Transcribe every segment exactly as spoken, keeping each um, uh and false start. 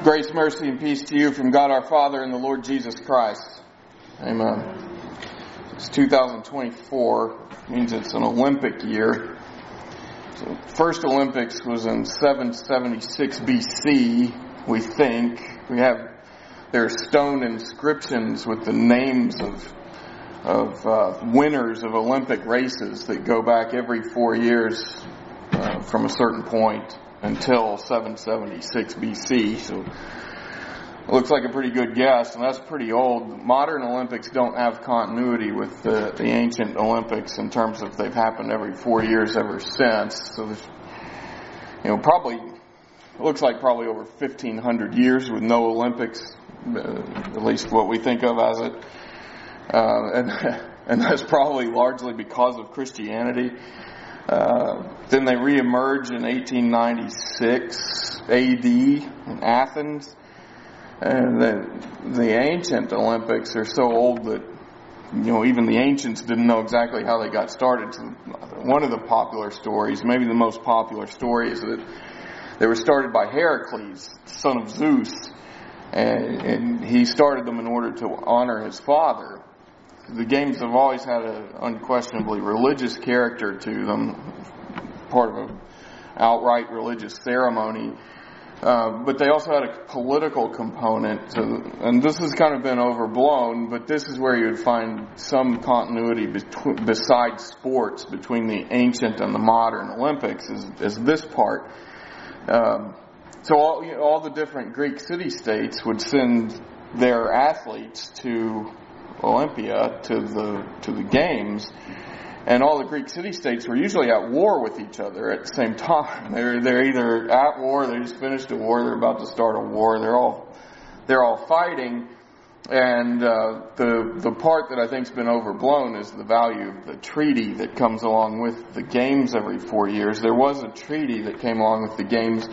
Grace, mercy, and peace to you from God our Father and the Lord Jesus Christ. Amen. It's two thousand twenty-four, means it's an Olympic year. So first Olympics was in seven seventy-six B C, we think. We have, there are stone inscriptions with the names of of uh, winners of Olympic races that go back every four years uh, from a certain point until seven seventy-six B C. So it looks like a pretty good guess, and that's pretty old. Modern Olympics don't have continuity with the, the ancient Olympics in terms of they've happened every four years ever since. So there's, you know, probably, it looks like probably over fifteen hundred years with no Olympics, uh, at least what we think of as it. Uh, and, and that's probably largely because of Christianity. Uh, then they reemerge in eighteen ninety-six A D in Athens. And the, the ancient Olympics are so old that, you know, even the ancients didn't know exactly how they got started. So one of the popular stories, maybe the most popular story, is that they were started by Heracles, son of Zeus. And, and he started them in order to honor his father. The games have always had an unquestionably religious character to them, part of an outright religious ceremony. Uh, but they also had a political component, to, and this has kind of been overblown, but this is where you would find some continuity between, besides sports between the ancient and the modern Olympics, is, is this part. Um, so all, you know, all the different Greek city-states would send their athletes to Olympia, to the to the games, and all the Greek city-states were usually at war with each other at the same time. They're they're either at war, they just finished a war, they're about to start a war. They're all they're all fighting, and uh, the the part that I think's been overblown is the value of the treaty that comes along with the games every four years. There was a treaty that came along with the games,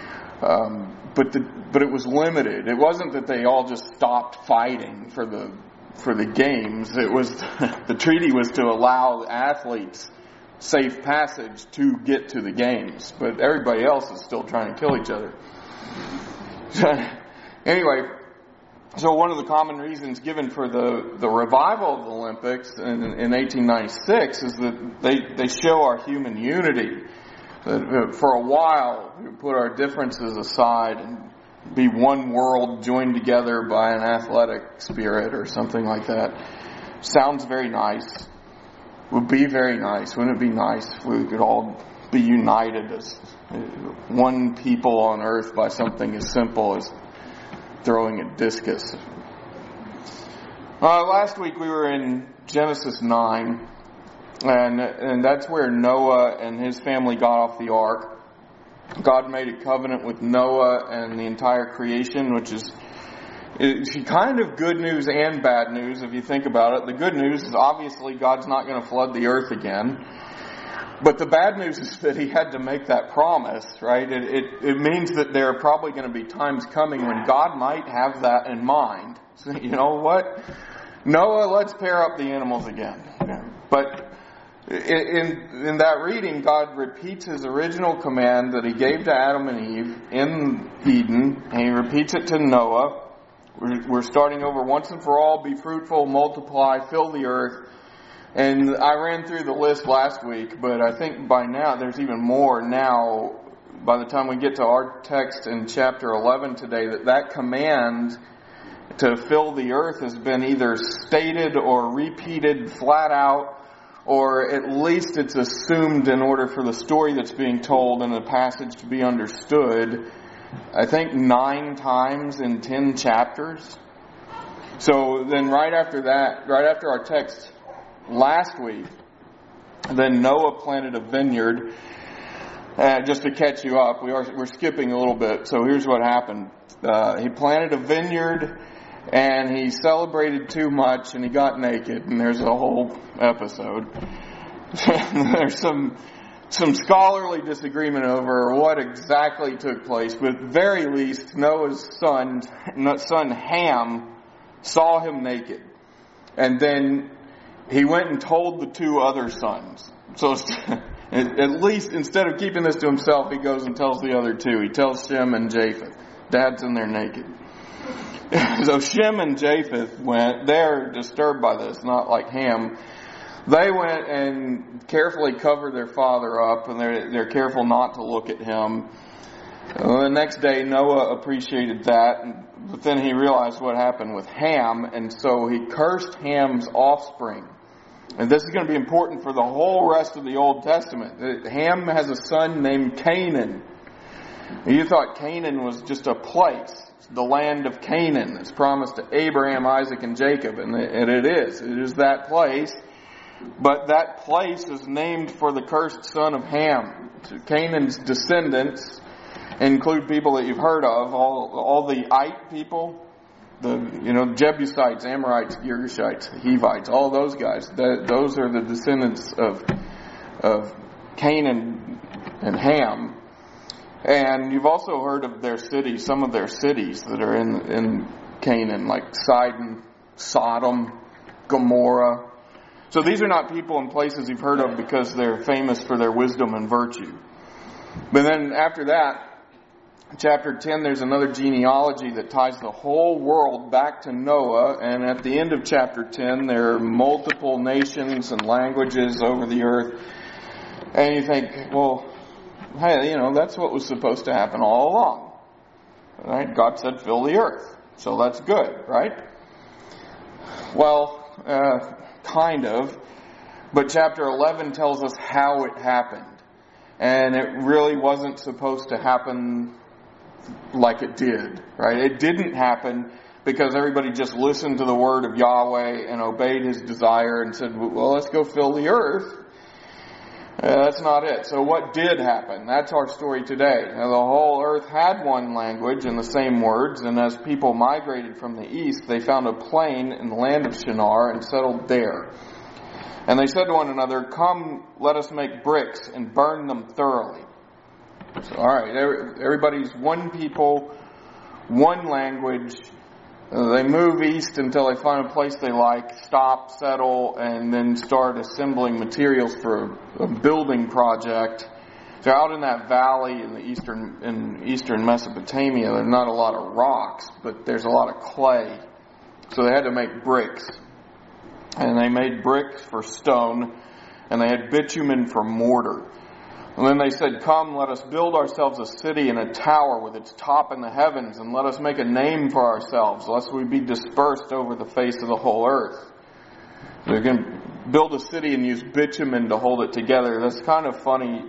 um, but the but it was limited. It wasn't that they all just stopped fighting for the for the games. It was, the treaty was to allow athletes safe passage to get to the games, but everybody else is still trying to kill each other. Anyway, so one of the common reasons given for the, the revival of the Olympics in, in eighteen ninety-six is that they, they show our human unity. That for a while, we put our differences aside and be one world joined together by an athletic spirit or something like that. Sounds very nice. Would be very nice. Wouldn't it be nice if we could all be united as one people on earth by something as simple as throwing a discus? Uh, last week we were in Genesis nine, and and that's where Noah and his family got off the ark. God made a covenant with Noah and the entire creation, which is it's kind of good news and bad news if you think about it. The good news is obviously God's not going to flood the earth again. But the bad news is that he had to make that promise, right? It, it, it means that there are probably going to be times coming when God might have that in mind. So, you know what? Noah, let's pair up the animals again. But In, in that reading, God repeats his original command that he gave to Adam and Eve in Eden, and he repeats it to Noah. We're, we're starting over once and for all, be fruitful, multiply, fill the earth. And I ran through the list last week, but I think by now there's even more now, by the time we get to our text in chapter eleven today, that that command to fill the earth has been either stated or repeated flat out, or at least it's assumed in order for the story that's being told in the passage to be understood, I think nine times in ten chapters. So then right after that, right after our text last week, then Noah planted a vineyard. Uh, just to catch you up, we are, we're skipping a little bit. So here's what happened. Uh, he planted a vineyard, and he celebrated too much, and he got naked, and there's a whole episode. There's some some scholarly disagreement over what exactly took place, but at the very least, Noah's son, son Ham, saw him naked, and then he went and told the two other sons. So at least instead of keeping this to himself, he goes and tells the other two. He tells Shem and Japheth. Dad's in there naked. So Shem and Japheth went, they're disturbed by this, not like Ham. They went and carefully covered their father up, and they're, they're careful not to look at him. Well, the next day, Noah appreciated that, but then he realized what happened with Ham, and so he cursed Ham's offspring. And this is going to be important for the whole rest of the Old Testament. Ham has a son named Canaan. You thought Canaan was just a place, the land of Canaan that's promised to Abraham, Isaac, and Jacob, and it is. It is that place. But that place is named for the cursed son of Ham. Canaan's descendants include people that you've heard of, all all the Ite people, the you know Jebusites, Amorites, Girgashites, Hivites, all those guys. The, those are the descendants of of Canaan and Ham. And you've also heard of their cities, some of their cities that are in in Canaan, like Sidon, Sodom, Gomorrah. So these are not people and places you've heard of because they're famous for their wisdom and virtue. But then after that, chapter ten, there's another genealogy that ties the whole world back to Noah. And at the end of chapter ten, there are multiple nations and languages over the earth. And you think, well, hey, you know, that's what was supposed to happen all along. Right? God said, fill the earth. So that's good, right? Well, uh, kind of. But chapter eleven tells us how it happened. And it really wasn't supposed to happen like it did, right? It didn't happen because everybody just listened to the word of Yahweh and obeyed His desire and said, well, let's go fill the earth. Uh, that's not it. So what did happen? That's our story today. Now, the whole earth had one language and the same words, and as people migrated from the east, they found a plain in the land of Shinar and settled there. And they said to one another, come, let us make bricks and burn them thoroughly. So, all right, everybody's one people, one language. Uh, they move east until they find a place they like, stop, settle, and then start assembling materials for a, a building project. So out in that valley in the eastern in eastern Mesopotamia, there's not a lot of rocks, but there's a lot of clay. So they had to make bricks. And they made bricks for stone, and they had bitumen for mortar. And then they said, come, let us build ourselves a city and a tower with its top in the heavens, and let us make a name for ourselves, lest we be dispersed over the face of the whole earth. They're going to build a city and use bitumen to hold it together. That's kind of funny.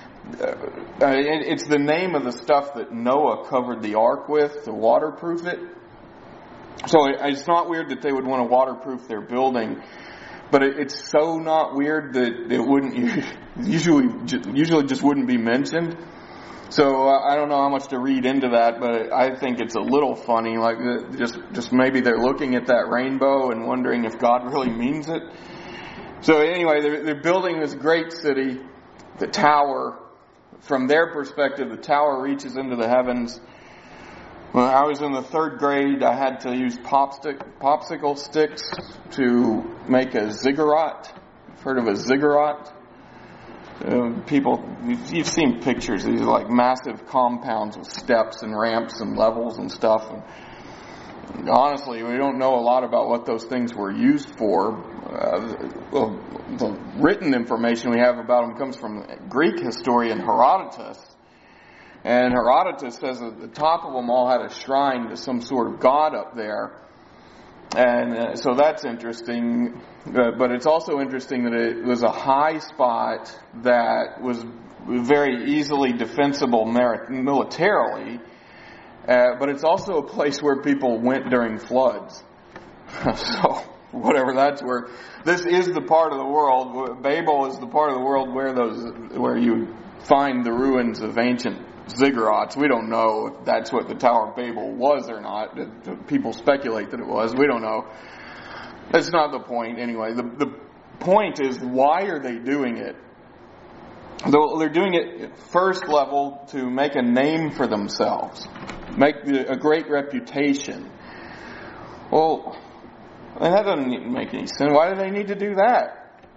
It's the name of the stuff that Noah covered the ark with to waterproof it. So it's not weird that they would want to waterproof their building. But it's so not weird that it wouldn't usually usually just wouldn't be mentioned. So uh, I don't know how much to read into that, but I think it's a little funny. Like just just maybe they're looking at that rainbow and wondering if God really means it. So anyway, they're, they're building this great city, the tower. From their perspective, the tower reaches into the heavens. When I was in the third grade, I had to use popstick, popsicle sticks to make a ziggurat. You've heard of a ziggurat? Uh, people, you've seen pictures. These are like massive compounds with steps and ramps and levels and stuff. And honestly, we don't know a lot about what those things were used for. Uh, well, the written information we have about them comes from Greek historian Herodotus. And Herodotus says that the top of them all had a shrine to some sort of god up there. And uh, so that's interesting. Uh, but it's also interesting that it was a high spot that was very easily defensible mer- militarily. Uh, but it's also a place where people went during floods. So whatever that's worth. This is the part of the world. Babel is the part of the world where those where you find the ruins of ancient ziggurats. We don't know if that's what the Tower of Babel was or not. People speculate that it was. We don't know. That's not the point anyway. The, the point is, why are they doing it? They're doing it at first level to make a name for themselves. Make a great reputation. Well, that doesn't make any sense. Why do they need to do that?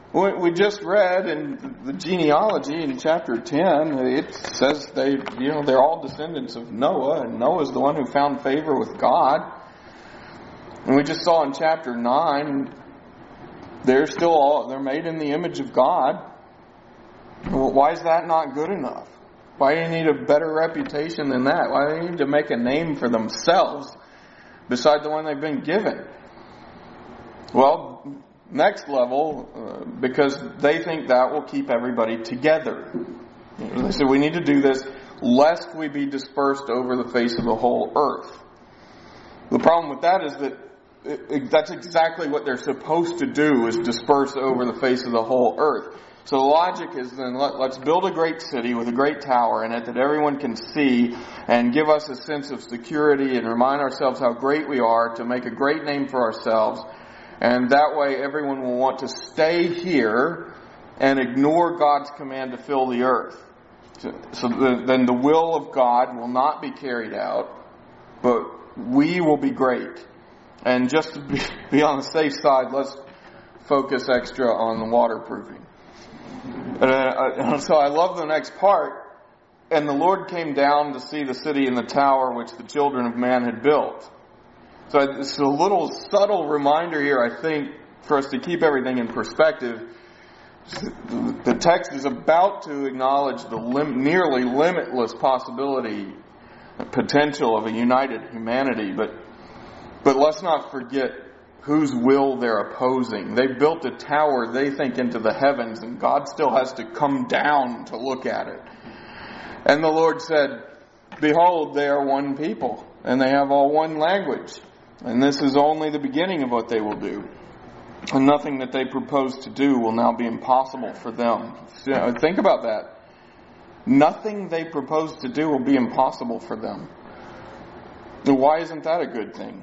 We just read in the genealogy in chapter ten, it says they, you know, they're all descendants of Noah, and Noah's the one who found favor with God. And we just saw in chapter nine, they're still all, they're made in the image of God. Well, why is that not good enough? Why do you need a better reputation than that? Why do they need to make a name for themselves beside the one they've been given? Well, next level, uh, because they think that will keep everybody together. You know, they say we need to do this lest we be dispersed over the face of the whole earth. The problem with that is that it, it, that's exactly what they're supposed to do, is disperse over the face of the whole earth. So the logic is then let, let's build a great city with a great tower in it that everyone can see and give us a sense of security and remind ourselves how great we are, to make a great name for ourselves. And that way everyone will want to stay here and ignore God's command to fill the earth. So, so the, then the will of God will not be carried out, but we will be great. And just to be, be on the safe side, let's focus extra on the waterproofing. Uh, so I love the next part. And the Lord came down to see the city and the tower which the children of man had built. So it's a little subtle reminder here, I think, for us to keep everything in perspective. The text is about to acknowledge the lim- nearly limitless possibility, potential of a united humanity, but but let's not forget whose will they're opposing. They built a tower, they think, into the heavens, and God still has to come down to look at it. And the Lord said, "Behold, they are one people, and they have all one language. And this is only the beginning of what they will do. And nothing that they propose to do will now be impossible for them." So, think about that. Nothing they propose to do will be impossible for them. Why isn't that a good thing?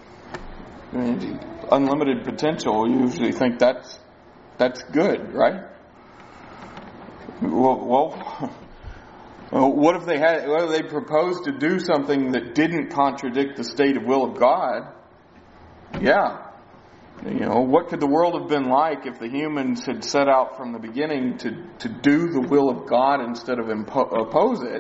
I mean, unlimited potential, you usually think that's that's good, right? Well, well, what if they had? What if they proposed to do something that didn't contradict the stated will of God? Yeah. You know, what could the world have been like if the humans had set out from the beginning to, to do the will of God instead of impo- oppose it?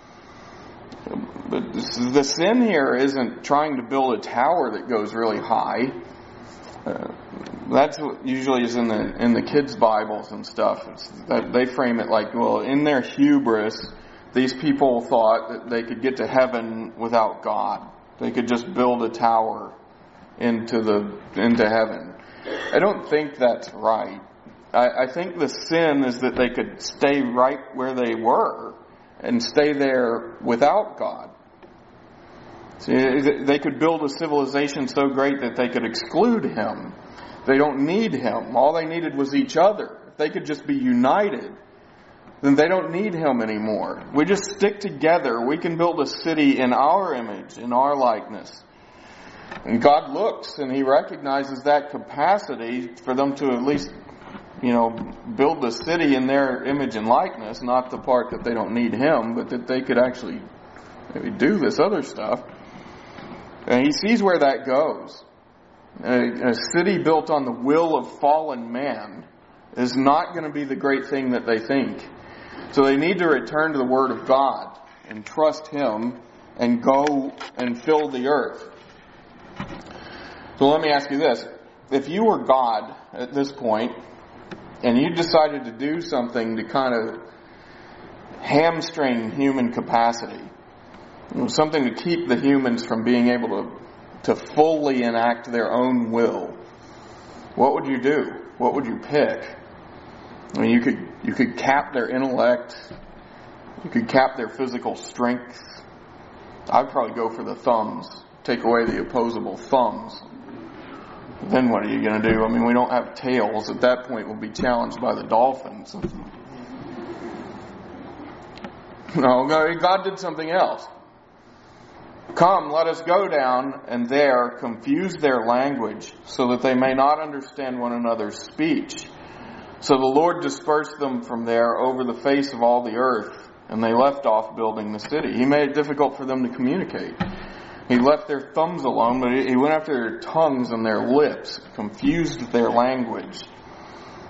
But this, the sin here isn't trying to build a tower that goes really high. Uh, that's what usually is in the in the kids' Bibles and stuff. It's that they frame it like, well, in their hubris, these people thought that they could get to heaven without God. They could just build a tower into the into heaven. I don't think that's right. I, I think the sin is that they could stay right where they were and stay there without God. See, they could build a civilization so great that they could exclude Him. They don't need Him. All they needed was each other. If they could just be united, then they don't need Him anymore. We just stick together. We can build a city in our image, in our likeness. And God looks and He recognizes that capacity for them to at least, you know, build the city in their image and likeness, not the part that they don't need Him, but that they could actually maybe do this other stuff. And He sees where that goes. A, a city built on the will of fallen man is not going to be the great thing that they think. So they need to return to the Word of God and trust Him and go and fill the earth. So let me ask you this. If you were God at this point, and you decided to do something to kind of hamstring human capacity, you know, something to keep the humans from being able to, to fully enact their own will, what would you do? What would you pick? I mean, you could you could cap their intellect. You could cap their physical strength. I'd probably go for the thumbs. Take away the opposable thumbs. Then what are you going to do? I mean, we don't have tails. At that point, we'll be challenged by the dolphins. No, God did something else. Come, let us go down and there confuse their language so that they may not understand one another's speech. So the Lord dispersed them from there over the face of all the earth, and they left off building the city. He made it difficult for them to communicate. He left their thumbs alone, but He went after their tongues and their lips, confused their language.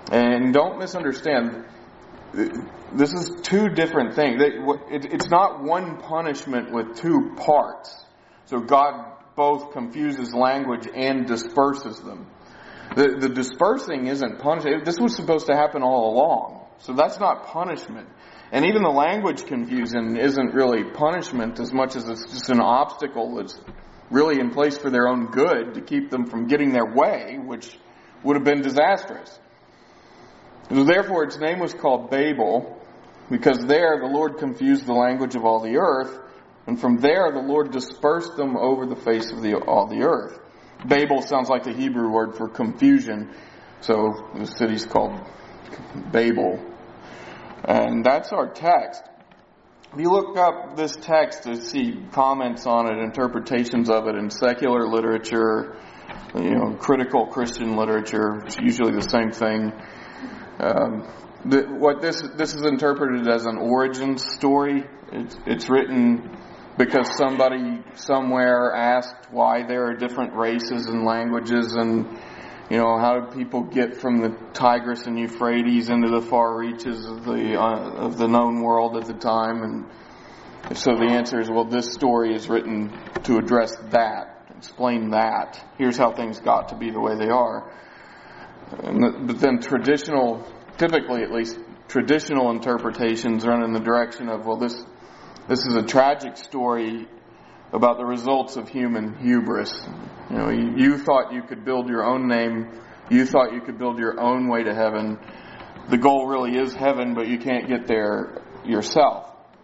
And don't misunderstand, this is two different things. It's not one punishment with two parts. So God both confuses language and disperses them. The, the dispersing isn't punishment. This was supposed to happen all along. So that's not punishment. And even the language confusion isn't really punishment as much as it's just an obstacle that's really in place for their own good to keep them from getting their way, which would have been disastrous. So therefore its name was called Babel, because there the Lord confused the language of all the earth, and from there the Lord dispersed them over the face of the, all the earth. Babel sounds like the Hebrew word for confusion, so the city's called Babel. And that's our text. If you look up this text to see comments on it, interpretations of it in secular literature, you know, critical Christian literature, it's usually the same thing. Um, the, what this this is interpreted as an origin story. It's, it's written because somebody somewhere asked why there are different races and languages, and you know, how do people get from the Tigris and Euphrates into the far reaches of the uh, of the known world at the time? And so the answer is, well, this story is written to address that, explain that. Here's how things got to be the way they are. And, but then traditional, typically at least, traditional interpretations run in the direction of, well, this this is a tragic story about the results of human hubris. You know, you, you thought you could build your own name. You thought you could build your own way to heaven. The goal really is heaven, but you can't get there yourself.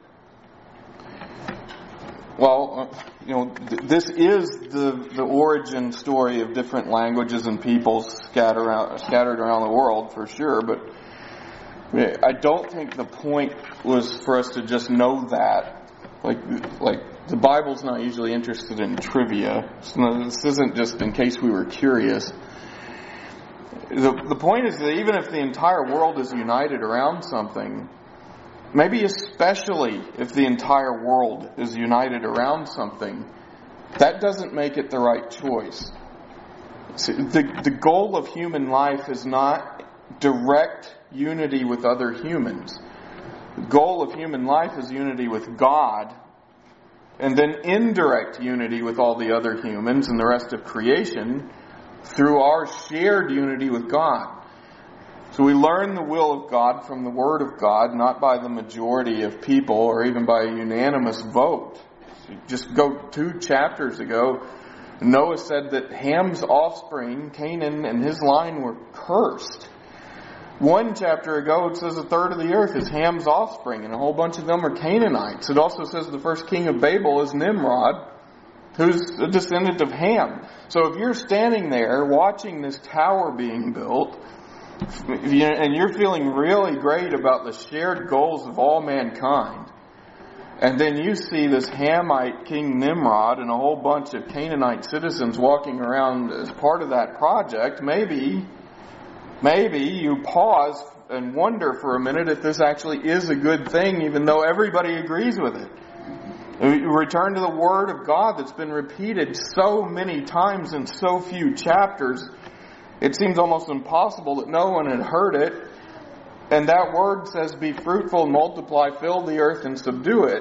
Well, you know, th- this is the, the origin story of different languages and peoples scattered around, scattered around the world, for sure, but I don't think the point was for us to just know that. Like, like the Bible's not usually interested in trivia. So this isn't just in case we were curious. The, the point is that even if the entire world is united around something, maybe especially if the entire world is united around something, that doesn't make it the right choice. See, the, the goal of human life is not direct unity with other humans. The goal of human life is unity with God, and then indirect unity with all the other humans and the rest of creation through our shared unity with God. So we learn the will of God from the Word of God, not by the majority of people or even by a unanimous vote. Just go two chapters ago, Noah said that Ham's offspring, Canaan, and his line were cursed. One chapter ago, it says a third of the earth is Ham's offspring, and a whole bunch of them are Canaanites. It also says the first king of Babel is Nimrod, who's a descendant of Ham. So if you're standing there watching this tower being built, and you're feeling really great about the shared goals of all mankind, and then you see this Hamite king Nimrod and a whole bunch of Canaanite citizens walking around as part of that project, maybe, maybe you pause and wonder for a minute if this actually is a good thing, even though everybody agrees with it. You return to the Word of God that's been repeated so many times in so few chapters, it seems almost impossible that no one had heard it. And that word says, be fruitful, multiply, fill the earth, and subdue it.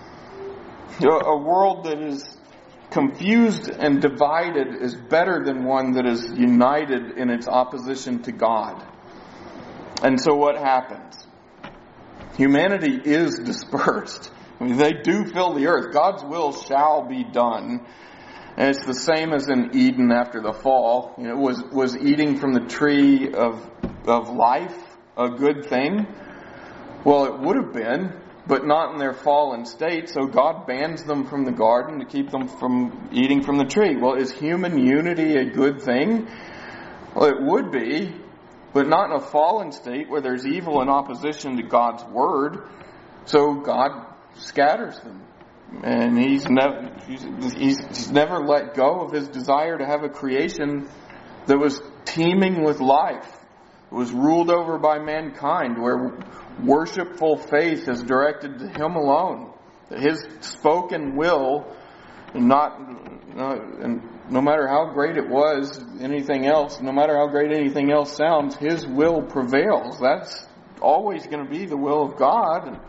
A world that is confused and divided is better than one that is united in its opposition to God. And so what happens? Humanity is dispersed. I mean, they do fill the earth. God's will shall be done. And it's the same as in Eden after the fall. You know, was was eating from the tree of of life a good thing? Well, it would have been, but not in their fallen state. So God bans them from the garden to keep them from eating from the tree. Well, is human unity a good thing? Well, it would be, but not in a fallen state where there's evil in opposition to God's word. So God scatters them. And he's never, he's, he's never let go of his desire to have a creation that was teeming with life. It was ruled over by mankind, where worshipful faith is directed to him alone. That his spoken will And not, no, and no matter how great it was, anything else, no matter how great anything else sounds, His will prevails. That's always going to be the will of God. And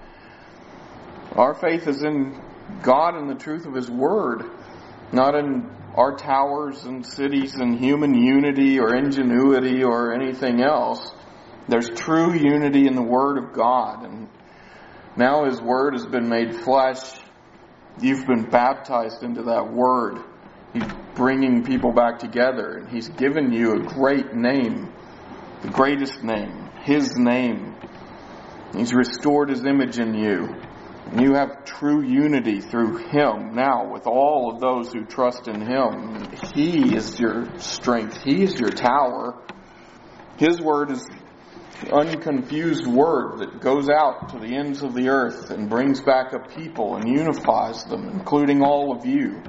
our faith is in God and the truth of His Word, not in our towers and cities and human unity or ingenuity or anything else. There's true unity in the Word of God. And now His Word has been made flesh. You've been baptized into that Word. He's bringing people back together. And He's given you a great name. The greatest name. His name. He's restored His image in you. And you have true unity through Him now with all of those who trust in Him. He is your strength. He is your tower. His Word is the unconfused Word that goes out to the ends of the earth and brings back a people and unifies them, including all of you.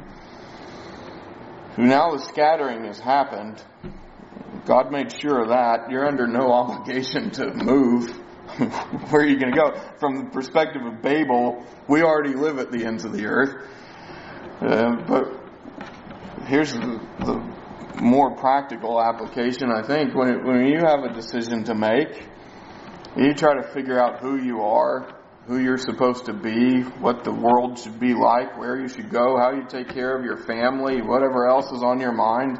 Who now the scattering has happened. God made sure of that. You're under no obligation to move. Where are you going to go? From the perspective of Babel, we already live at the ends of the earth. Uh, but here's the, the more practical application, I think. When, it, when you have a decision to make, you try to figure out who you are, who you're supposed to be, what the world should be like, where you should go, how you take care of your family, whatever else is on your mind.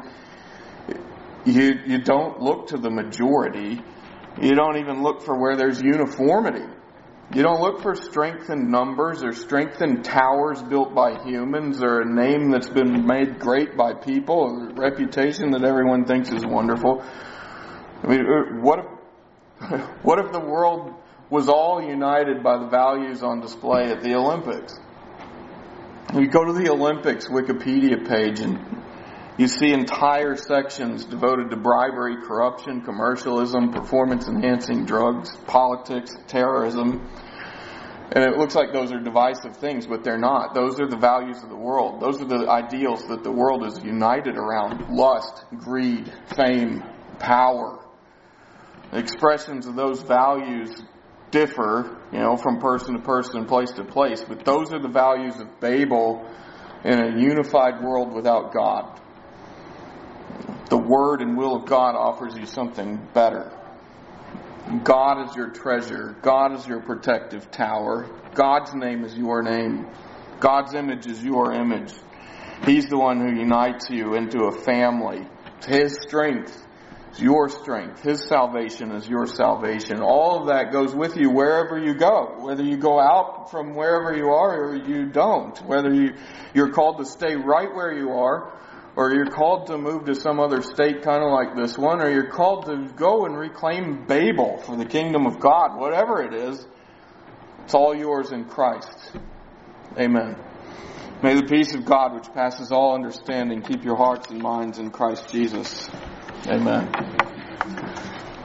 You, you don't look to the majority. You don't even look for where there's uniformity. You don't look for strength in numbers or strength in towers built by humans or a name that's been made great by people or a reputation that everyone thinks is wonderful. I mean, what if, what if the world was all united by the values on display at the Olympics? You go to the Olympics Wikipedia page and you see entire sections devoted to bribery, corruption, commercialism, performance-enhancing drugs, politics, terrorism. And it looks like those are divisive things, but they're not. Those are the values of the world. Those are the ideals that the world is united around. Lust, greed, fame, power. The expressions of those values differ, you know, from person to person, place to place. But those are the values of Babel in a unified world without God. The Word and will of God offers you something better. God is your treasure. God is your protective tower. God's name is your name. God's image is your image. He's the one who unites you into a family. His strength is your strength. His salvation is your salvation. All of that goes with you wherever you go. Whether you go out from wherever you are or you don't. Whether you, you're called to stay right where you are, or you're called to move to some other state kind of like this one, or you're called to go and reclaim Babel for the kingdom of God. Whatever it is, it's all yours in Christ. Amen. May the peace of God, which passes all understanding, keep your hearts and minds in Christ Jesus. Amen.